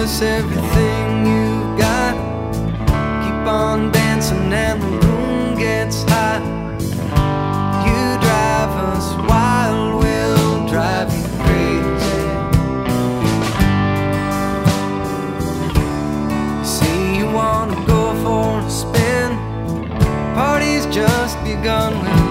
us everything you've got. Keep on dancing and the room gets hot. You drive us wild, we'll drive you crazy. You say you wanna go for a spin, party's just begun.